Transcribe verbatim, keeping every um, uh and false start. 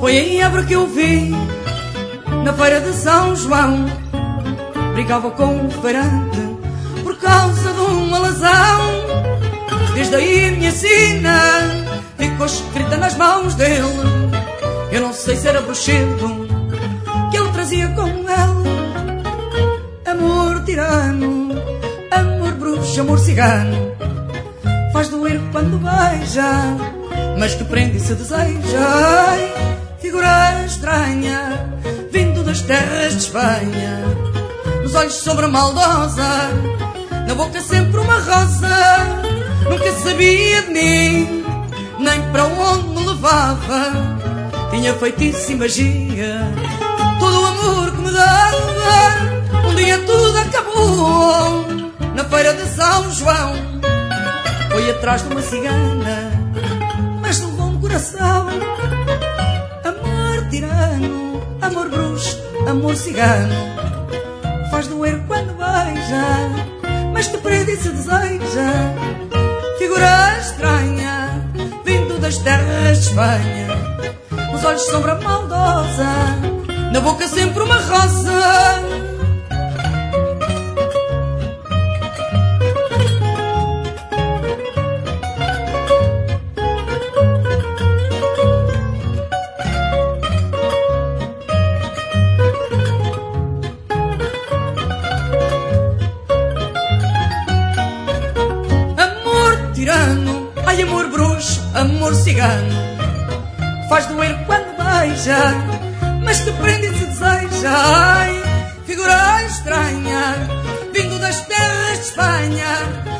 Foi em Évora que eu vi, na feira de São João, brigava com um feirante por causa de um alazão. Desde aí a minha sina ficou escrita nas mãos dele. Eu não sei se era bruxedo que ele trazia com ele. Amor tirano, amor bruxo, amor cigano, faz doer quando beija, mas que prende e se deseja. Ai, figura estranha, vindo das terras de Espanha, nos olhos sombra maldosa, na boca sempre uma rosa. Nunca sabia de mim, nem para onde me levava. Tinha feitiço e magia, todo o amor que me dava. Um dia tudo acabou, na feira de São João. Foi atrás de uma cigana, mas levou um coração. Amor tirano, amor bruxo, amor cigano, faz doer quando beija, mas que prende e se deseja. Figura estranha, vindo das terras de Espanha, nos olhos sombra maldosa, na boca sempre uma rosa. Tirano, ai amor bruxo, amor cigano, faz doer quando beija, mas que prende e se deseja. Ai, figura estranha, vindo das terras de Espanha,